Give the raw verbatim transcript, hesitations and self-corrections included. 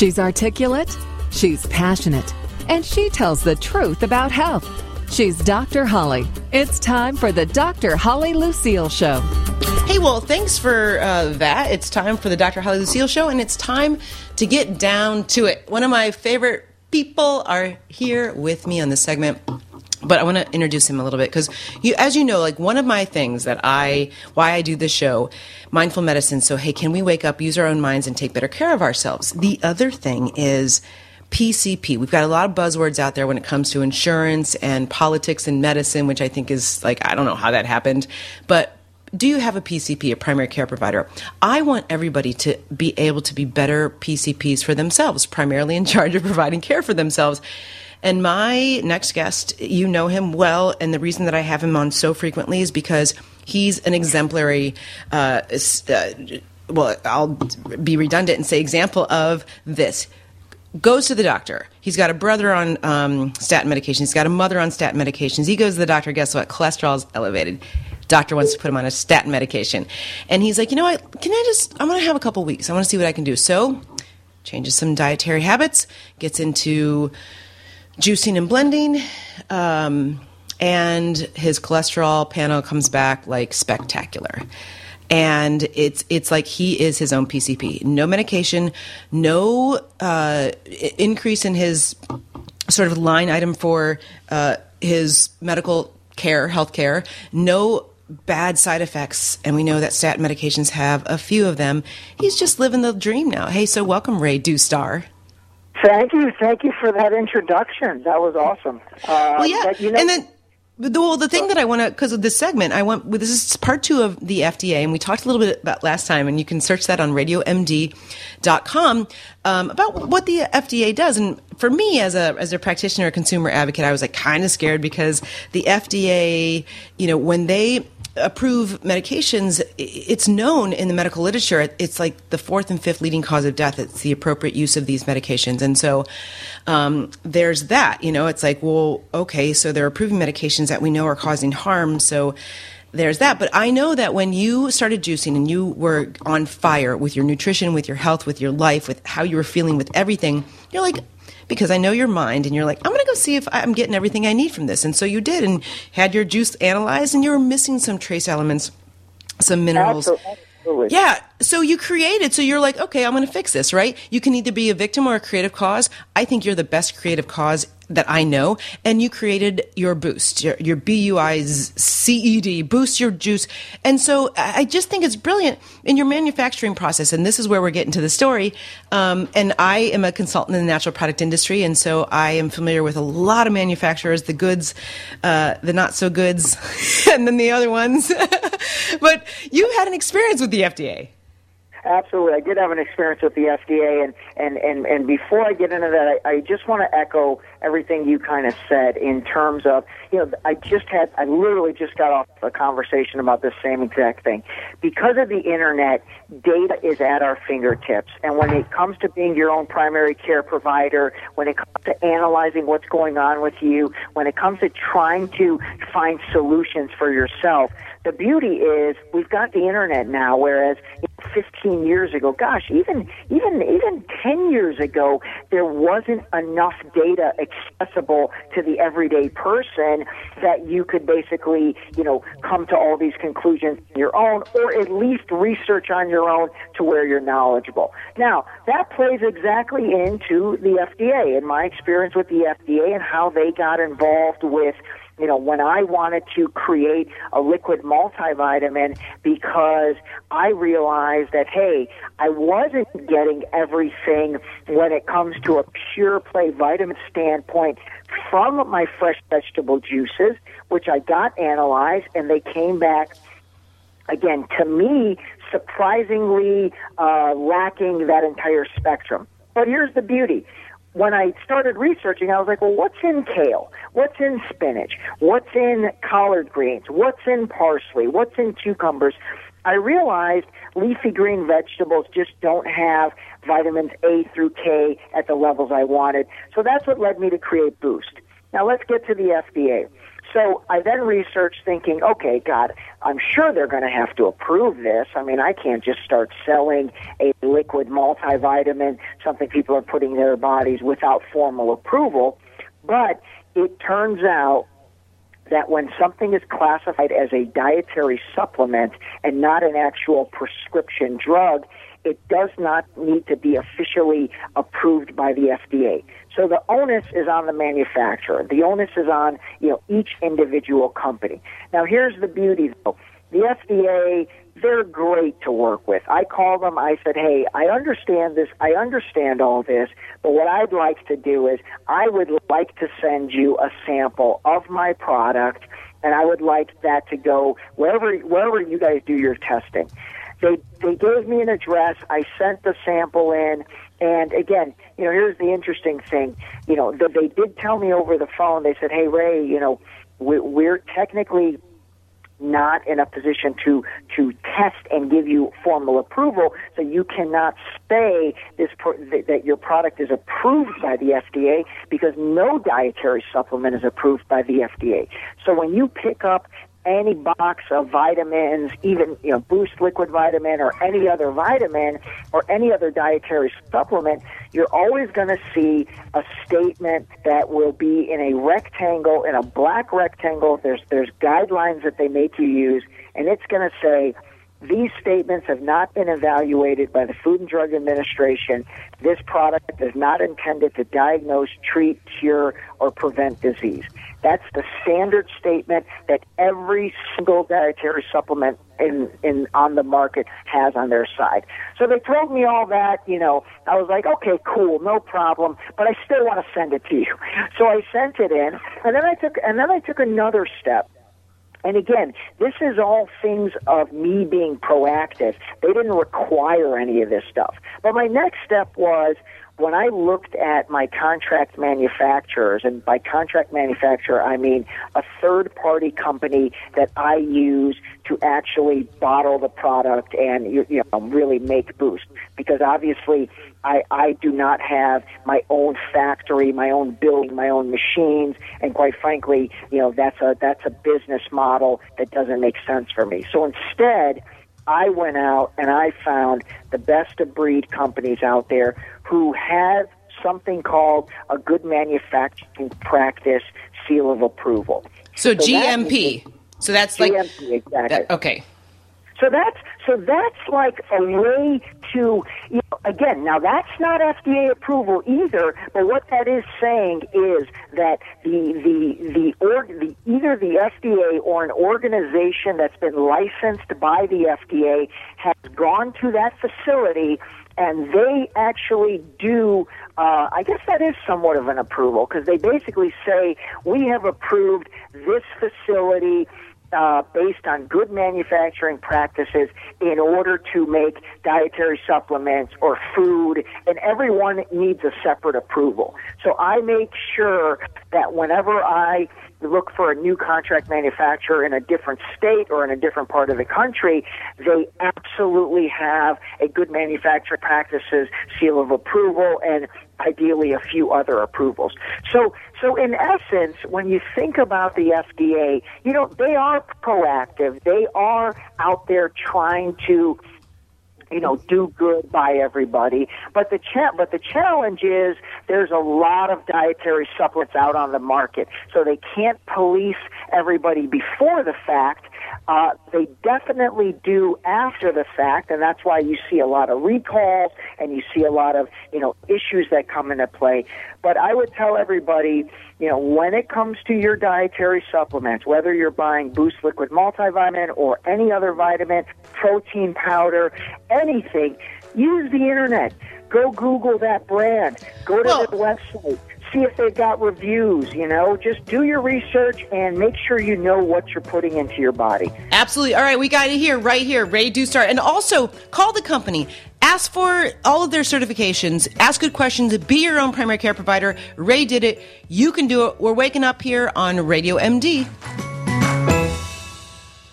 She's articulate, she's passionate, and she tells the truth about health. She's Doctor Holly. It's time for the Doctor Holly Lucille Show. Hey, well, thanks for uh, that. It's time for the Doctor Holly Lucille Show, and it's time to get down to it. One of my favorite people are here with me on this segment. But I want to introduce him a little bit because, you, as you know, like one of my things that I, why I do this show, mindful medicine. So, hey, can we wake up, use our own minds, and take better care of ourselves? The other thing is P C P. We've got a lot of buzzwords out there when it comes to insurance and politics and medicine, which I think is like, I don't know how that happened. But do you have a P C P, a primary care provider? I want everybody to be able to be better P C Ps for themselves, primarily in charge of providing care for themselves. And my next guest, you know him well, and the reason that I have him on so frequently is because he's an exemplary, uh, uh, well, I'll be redundant and say example of this. Goes to the doctor. He's got a brother on um, statin medications. He's got a mother on statin medications. He goes to the doctor, guess what? Cholesterol's elevated. Doctor wants to put him on a statin medication. And he's like, you know what? Can I just, I'm going to have a couple weeks. I want to see what I can do. So changes some dietary habits, gets into juicing and blending, um, and his cholesterol panel comes back like spectacular. And it's it's like he is his own P C P. No medication, no uh, increase in his sort of line item for uh, his medical care, health care, no bad side effects. And we know that statin medications have a few of them. He's just living the dream now. Hey, so welcome, Ray Dustar. Thank you. Thank you for that introduction. That was awesome. Uh, well, yeah. But, you know, and then, the, well, the thing that I want to, because of this segment, I want, well, this is part two of the F D A, and we talked a little bit about last time, and you can search that on radio M D dot com um, about what the F D A does. And for me, as a as a practitioner, consumer advocate, I was like kind of scared because the F D A, you know, when they approve medications, it's known in the medical literature, it's like the fourth and fifth leading cause of death. It's the appropriate use of these medications. And so um, there's that, you know, it's like, well, okay, so they're approving medications that we know are causing harm. So there's that. But I know that when you started juicing and you were on fire with your nutrition, with your health, with your life, with how you were feeling, with everything, you're like, because I know your mind, and you're like, I'm going to go see if I'm getting everything I need from this. And so you did, and had your juice analyzed, and you were missing some trace elements, some minerals. Absolutely. Yeah. So you created, so you're like, okay, I'm going to fix this, right? You can either be a victim or a creative cause. I think you're the best creative cause that I know. And you created your Boost, your, your B U I C E D, Boost Your Juice. And so I just think it's brilliant in your manufacturing process. And this is where we're getting to the story. Um, and I am a consultant in the natural product industry. And so I am familiar with a lot of manufacturers, the goods, uh, the not so goods, and then the other ones. But you had an experience with the F D A. Absolutely. I did have an experience with the F D A, and, and, and, and before I get into that, I, I just want to echo everything you kind of said in terms of, you know, I just had, I literally just got off a conversation about this same exact thing. Because of the internet, data is at our fingertips, and when it comes to being your own primary care provider, when it comes to analyzing what's going on with you, when it comes to trying to find solutions for yourself, the beauty is we've got the internet now, whereas fifteen years ago, gosh, even even even ten years ago, there wasn't enough data accessible to the everyday person that you could basically, you know, come to all these conclusions on your own, or at least research on your own to where you're knowledgeable. Now, that plays exactly into the F D A and my experience with the F D A and how they got involved with, you know, when I wanted to create a liquid multivitamin, because I realized that, hey, I wasn't getting everything when it comes to a pure play vitamin standpoint from my fresh vegetable juices, which I got analyzed, and they came back, again, to me, surprisingly uh, lacking that entire spectrum. But here's the beauty. When I started researching, I was like, well, what's in kale? What's in spinach? What's in collard greens? What's in parsley? What's in cucumbers? I realized leafy green vegetables just don't have vitamins A through K at the levels I wanted. So that's what led me to create Boost. Now let's get to the F D A. So I then researched thinking, okay, God, I'm sure they're going to have to approve this. I mean, I can't just start selling a liquid multivitamin, something people are putting in their bodies without formal approval. But it turns out that when something is classified as a dietary supplement and not an actual prescription drug, it does not need to be officially approved by the F D A. So the onus is on the manufacturer. The onus is on, you know, each individual company. Now, here's the beauty, though. The F D A, they're great to work with. I called them. I said, hey, I understand this. I understand all this. But what I'd like to do is I would like to send you a sample of my product, and I would like that to go wherever wherever you guys do your testing. They they gave me an address. I sent the sample in. And again, you know, here's the interesting thing. You know, they, they did tell me over the phone, they said, hey, Ray, you know, we, we're technically not in a position to to test and give you formal approval, so you cannot say this pro- that, that your product is approved by the F D A, because no dietary supplement is approved by the F D A. So when you pick up any box of vitamins, even, you know, Boost liquid vitamin or any other vitamin or any other dietary supplement, you're always going to see a statement that will be in a rectangle, in a black rectangle. There's there's guidelines that they make you use, and it's going to say, these statements have not been evaluated by the Food and Drug Administration. This product is not intended to diagnose, treat, cure, or prevent disease. That's the standard statement that every single dietary supplement in, in on the market has on their side. So they told me all that, you know, I was like, okay, cool, no problem, but I still want to send it to you. So I sent it in, and then I took and then I took another step. And again, this is all things of me being proactive. They didn't require any of this stuff. But my next step was, when I looked at my contract manufacturers, and by contract manufacturer I mean a third-party company that I use to actually bottle the product and, you know, really make Boost. Because obviously I, I do not have my own factory, my own building, my own machines, and quite frankly, you know, that's a that's a business model that doesn't make sense for me. So instead, I went out and I found the best of breed companies out there who have something called a good manufacturing practice seal of approval. So, so G M P. That so that's like G M P, exactly. That, okay. So that's so that's like a way to, you know, again, now that's not F D A approval either, but what that is saying is that the the the, or, the either the F D A or an organization that's been licensed by the F D A has gone to that facility, and they actually do, uh, I guess that is somewhat of an approval, because they basically say, we have approved this facility Uh, based on good manufacturing practices in order to make dietary supplements or food, and everyone needs a separate approval. So I make sure that whenever I look for a new contract manufacturer in a different state or in a different part of the country, they absolutely have a good manufacturing practices seal of approval and ideally a few other approvals. So, so in essence, when you think about the F D A, you know, they are proactive. They are out there trying to, you know, do good by everybody. But the cha- but the challenge is there's a lot of dietary supplements out on the market, so they can't police everybody before the fact. Uh, they definitely do after the fact, and that's why you see a lot of recalls and you see a lot of, you know, issues that come into play. But I would tell everybody, you know, when it comes to your dietary supplements, whether you're buying Boost Liquid Multivitamin or any other vitamin, protein powder, anything, use the internet. Go Google that brand. Go to well, their website. See if they've got reviews, you know. Just do your research and make sure you know what you're putting into your body. Absolutely. All right, we got it here, right here, Ray Dustar. And also, call the company. Ask for all of their certifications. Ask good questions. Be your own primary care provider. Ray did it. You can do it. We're waking up here on Radio M D.